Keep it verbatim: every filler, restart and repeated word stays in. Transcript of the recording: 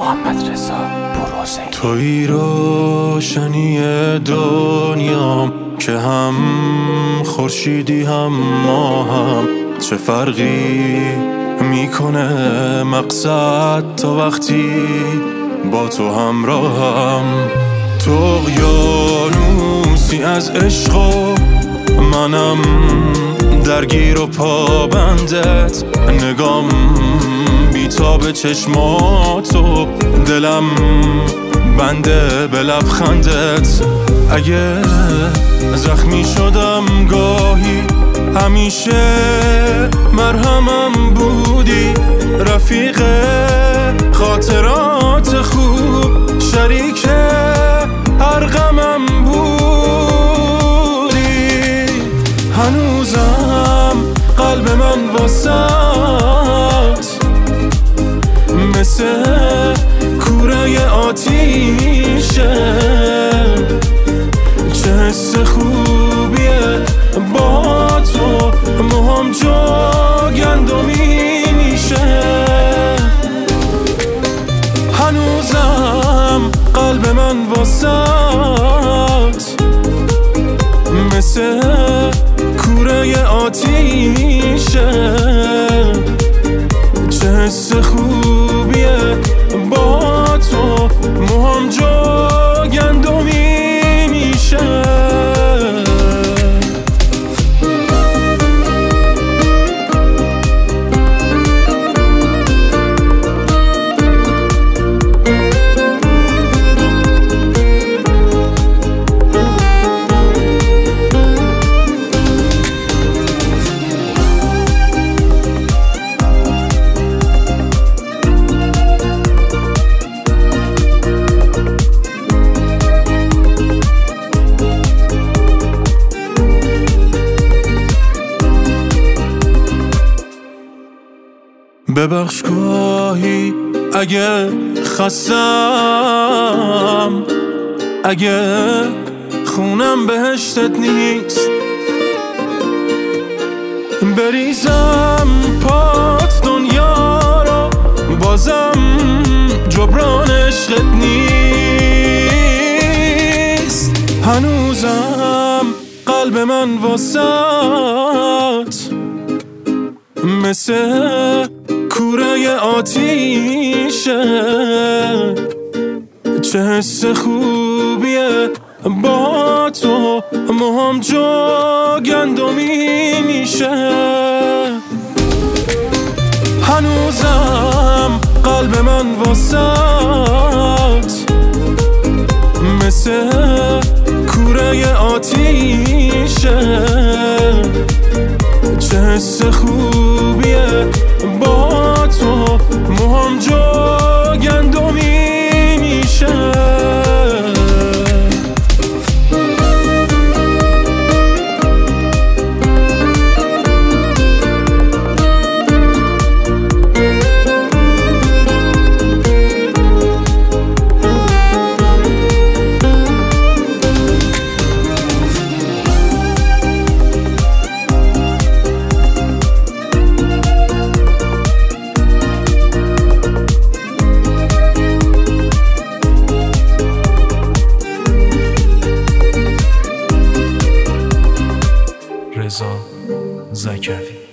محمد رضا پروزه‌ای. توی روشنی دنیام که هم خورشیدی هم ماهم، چه فرقی میکنه مقصد تا وقتی با تو همراهم. تو اقیانوسی از عشق و منم درگیر و پابندت، نگام بیتاب چشماتو، دلم بنده به لبخندت. اگه زخمی شدم گاهی همیشه مرهمم بودی، رفیق خاطرات خوب، شریک هر غمم بودی. هنوزم قلب من واسات مثل کوره آتیشه، چه حس خوبیه با تو موهام جا گندمی میشه. هنوزم قلب من واسات مثل کوره آتیشه، چه حس خوبیه با تو موهام جا گندمی میشه. ببخش گاهی اگه خستم، اگه خونم بهشتت نیست، بریزم پات دنیا رو بازم جبران عشقت نیست. هنوزم قلب من واسات مثل کوره آتیشه، چه حس خوبیه با تو موهام جا گندمی میشه. هنوزم قلب من واسات مثل کوره آتیشه، چه حس خوبیه با تو موهام جا گندمی میشه. رضا زکوی.